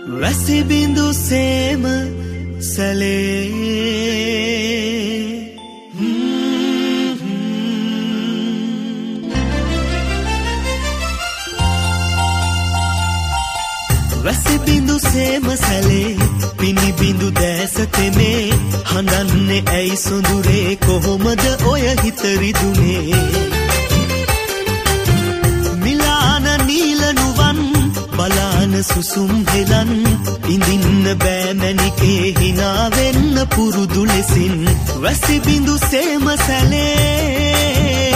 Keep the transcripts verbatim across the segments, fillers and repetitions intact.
වැසි බිඳු සේම සැලේ වැසි බිඳු සේම සැලේ පිනි බිඳු දැස තෙමේ හඬන්නේ ඇයි සොඳුරේ කොහොමද ඔය හිත රිදුනේ මිලාන නීල නුවන් බලාන සුසුම් හෙලන් ඉඳින්න බෑ මැනිකේ hina වෙන්න පුරුදු ලෙසින් වැසි බිඳු සේම සැලේ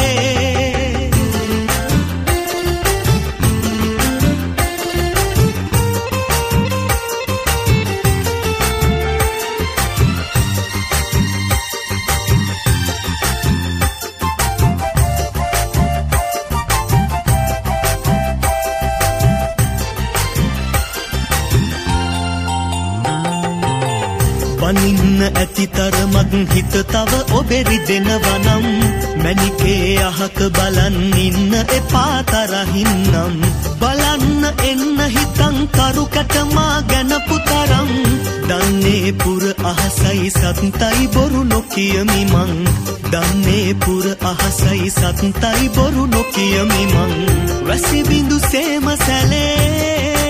අනින්න ඇති තරමක් හිත තව ඔබෙරි දෙනවනම් මැනිකේ අහක බලන් ඉන්න එපා තරහින්නම් බලන්න එන්න හිතන් කරුකට මා ගැන පුතරම් දන්නේ පුර අහසයි සත්තයි බොරු නොකියමි මං දන්නේ පුර අහසයි සත්තයි බොරු නොකියමි මං වැසි බිඳු සේම සැලේ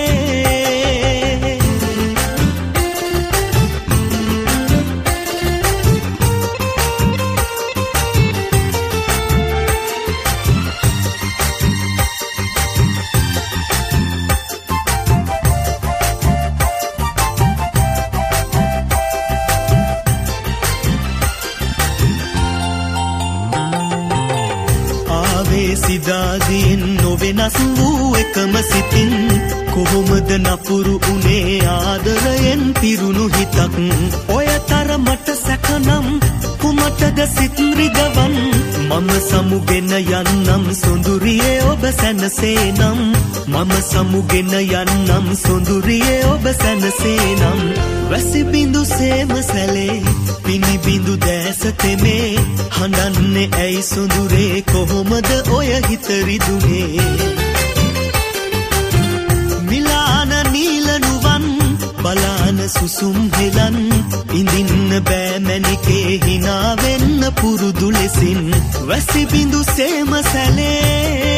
සිදාදීන් නොවෙනස් වූ එකම සිතින් කොහොමද නපුරු උනේ ආදරයෙන් පිරුණු හිතක් ඔය තරමට සැකනම් කුමටද සිත් රිදවන් මම සමුගෙන යන්නම් සොඳුරියේ ඔබ සැනසේනම් මම සමුගෙන යන්නම් සොඳුරියේ ඔබ සැනසේනම් වැසි බිඳු සේම සැලේ පිනි බිඳු දැස තෙමේ හඬන්නේ ඇයි සොඳුරේ කොහොමද ඔය හිත රිදුනේ මිලාන නීල නුවන් බලාන සුසුම් හෙලන් ඉඳින්න බෑ මැනිකේ hina වෙන්න පුරුදු ලෙසින් වැසි බිඳු සේම සැලේ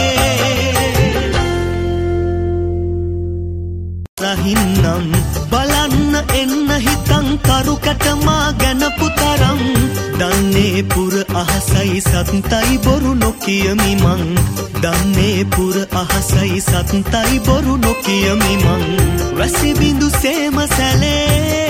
රහින්නම් බලන්න එන්න හිතන් කරුකට මා ගැන පුතරම් දන්නේ පුර අහසයි සත්තයි බොරු නොකියමි මං දන්නේ පුර අහසයි සත්තයි බොරු නොකියමි මං වැසි බිඳු සේම සැලේ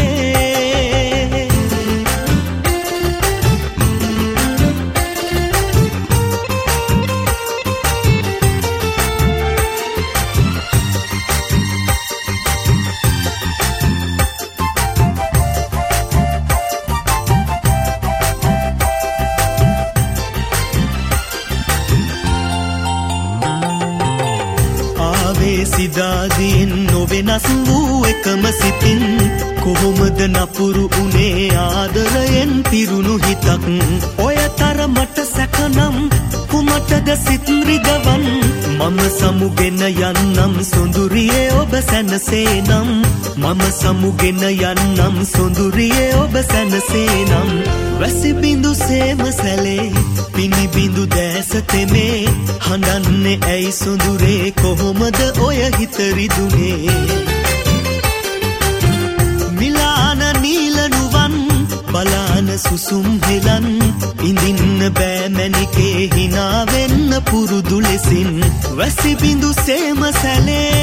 සිදාදීන් නොවෙනස් වූ එකම සිතින් කොහොමද නපුරු උනේ ආදරයෙන් පිරුණු හිතක් ඔය තරමට සැකනම් කුමටද සිත් රිදවන් මම සමුගෙන යන්නම් සොඳුරියේ ඔබ සැනසේනම් මම සමුගෙන යන්නම් සොඳුරියේ ඔබ සැනසේනම් වැසි බිඳු සේම සැලේ පිනි බිඳු දැස තෙමේ හඬන්නේ ඇයි සොඳුරේ කොහොමද ඔය හිත රිදුනේ මිලාන නීල නුවන් බලාන සුසුම් හෙලන් ඉඳින්න බෑ මැනිකේ hina වෙන්න පුරුදු ලෙසින් වැසි බිඳු සේම සැලේ